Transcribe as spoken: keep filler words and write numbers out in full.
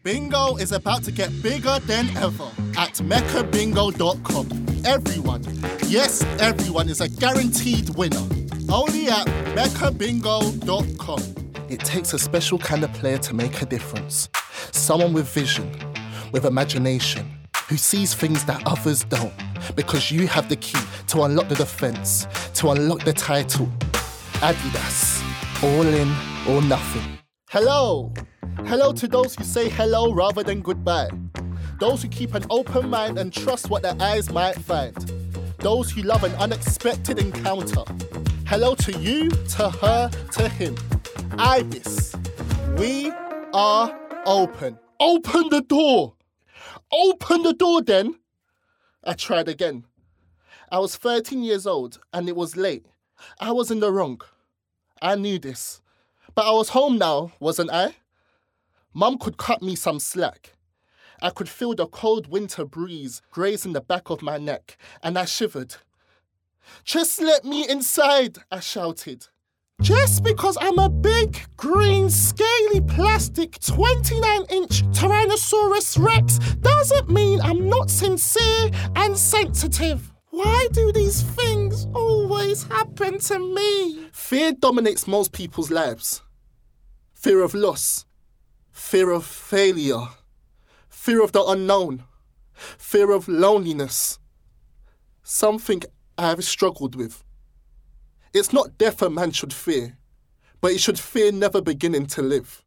Bingo is about to get bigger than ever at mecca bingo dot com. Everyone, yes, everyone is a guaranteed winner. Only at mecca bingo dot com. It takes a special kind of player to make a difference. Someone with vision, with imagination, who sees things that others don't. Because you have the key to unlock the defense, to unlock the title. Adidas. All in or nothing. Hello. Hello to those who say hello rather than goodbye. Those who keep an open mind and trust what their eyes might find. Those who love an unexpected encounter. Hello to you, to her, to him. Ibis. We are open. Open the door. Open the door then. I tried again. I was thirteen years old and it was late. I was in the wrong. I knew this. But I was home now, wasn't I? Mum could cut me some slack. I could feel the cold winter breeze grazing the back of my neck, and I shivered. Just let me inside, I shouted. Just because I'm a big, green, scaly, plastic, twenty-nine inch Tyrannosaurus Rex doesn't mean I'm not sincere and sensitive. Why do these things always happen to me? Fear dominates most people's lives. Fear of loss. Fear of failure. Fear of the unknown. Fear of loneliness. Something I've struggled with. It's not death a man should fear, but he should fear never beginning to live.